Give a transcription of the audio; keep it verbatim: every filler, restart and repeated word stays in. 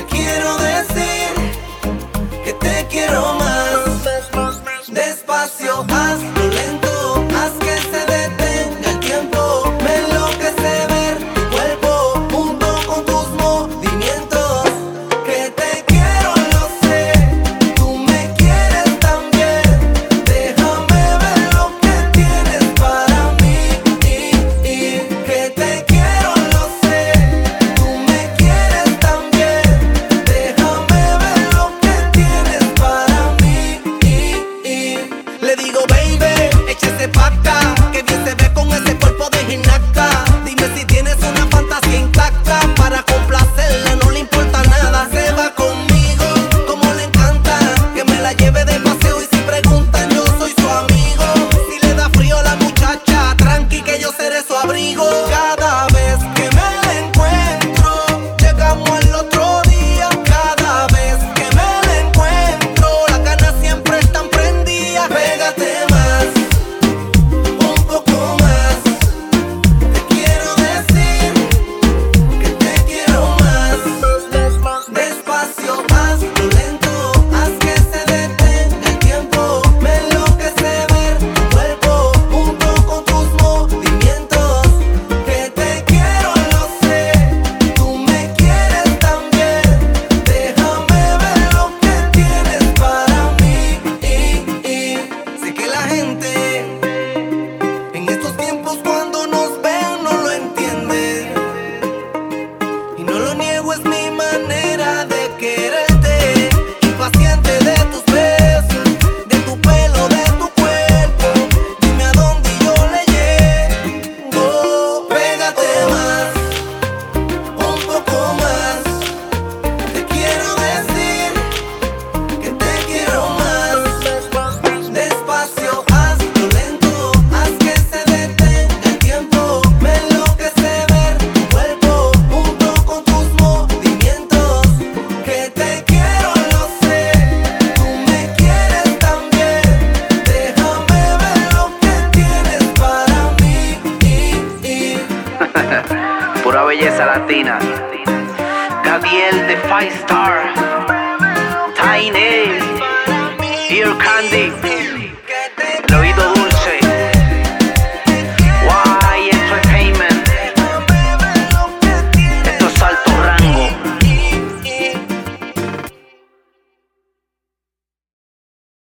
Te quiero decir que te quiero más. Despacio, hazlo lento, haz que se detenga el tiempo. Me enloquece ver tu cuerpo junto con tus movimientos. Que te quiero, lo sé, tú me quieres también. Déjame ver lo que tienes para mí. Y, y, que te quiero, lo sé, tú me quieres también. Déjame ver lo que tienes para mí. Y, y, le digo, baby, échese pa' acá, que bien se ve con ese cuerpo de gimnasta. Dime si tienes una fantasía intacta, para complacerla no le importa nada. Se va conmigo, como le encanta, que me la lleve de paseo. Y si preguntan, yo soy su amigo. Si le da frío a la muchacha, tranqui que yo seré su abrigo. Cada vez que me la encuentro, llegamos al otro día. Cada vez que me la encuentro, las ganas siempre están prendidas. Pégate más, un poco más. Te quiero decir que te quiero más. Despacio, hazlo lento, haz que se detenga el tiempo. Me enloquece ver tu cuerpo junto con tus movimientos. Que te quiero, lo sé, tú me quieres también. Déjame ver lo que tienes para mí. Y, y sé que la gente en estos tiempos cuando nos ven no lo entiende. Y no lo niego, es mi manera de quererte. Impaciente de tus besos, de tu pelo, de tu cuerpo. Dime a dónde yo le llego. Pégate más, un poco más. Te quiero decir que te quiero más. Despacio, hazlo lento, haz que se detenga el tiempo. Me enloquece ver tu cuerpo junto con tus movimientos. Que te quiero, lo sé, tú me quieres también. Déjame ver lo que tienes para mí. Y, y Pura belleza latina. Gadiel de Five Star. Tiny.